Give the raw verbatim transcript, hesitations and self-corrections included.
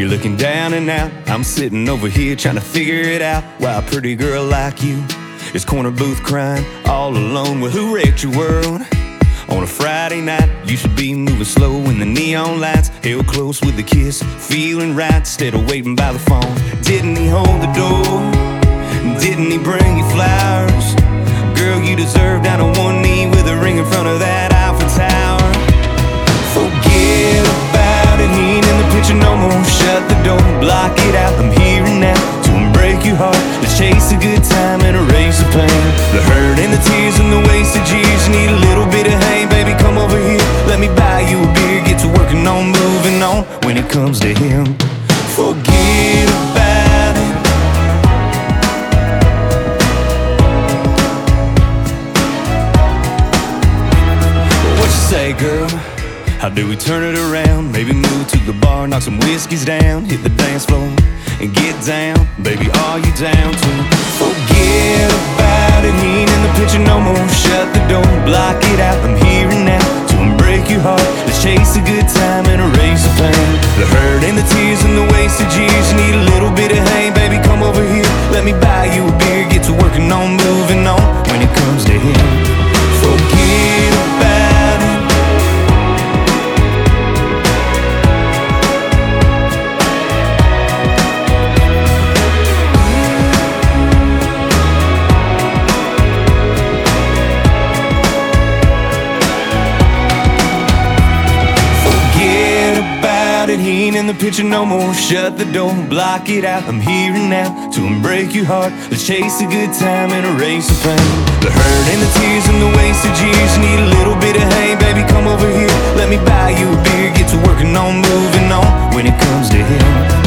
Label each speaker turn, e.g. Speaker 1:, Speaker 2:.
Speaker 1: You're looking down and out, I'm sitting over here trying to figure it out. Why a pretty girl like you is corner booth crying all alone. Well, who wrecked your world? On a Friday night, you should be moving slow in the neon lights, held close with a kiss, feeling right instead of waiting by the phone. Didn't he hold the door? Didn't he bring you flowers? Girl, you deserve down on one knee with a ring in front of that Eiffel Tower. Forget about it, he ain't in the picture no more. Shut the door, block it out, I'm here and now to break your heart. Let's chase a good time and erase the pain, the hurt and the tears and the wasted years. You need a little bit of hey, baby, come over here, let me buy you a beer. Get to working on moving on when it comes to him. Forget about it. What you say, girl? How do we turn it around? Maybe move to the bar, knock some whiskeys down, hit the dance floor and get down. Baby, are you down to forget about it? He ain't in the picture no more. Shut the door, block it out, I'm here and now to break your heart. Let's chase a good time and erase the pain, the hurt and the tears and the wasted years. You need a little bit of hey, baby, come over here, let me buy you a beer. Get to working on moving on when it comes to him. Forget about it. He ain't in the picture no more. Shut the door, block it out, I'm here and now to break your heart. Let's chase a good time and erase the pain, the hurt and the tears and the wasted years. You need a little bit of hey, baby, come over here, let me buy you a beer. Get to working on moving on when it comes to him.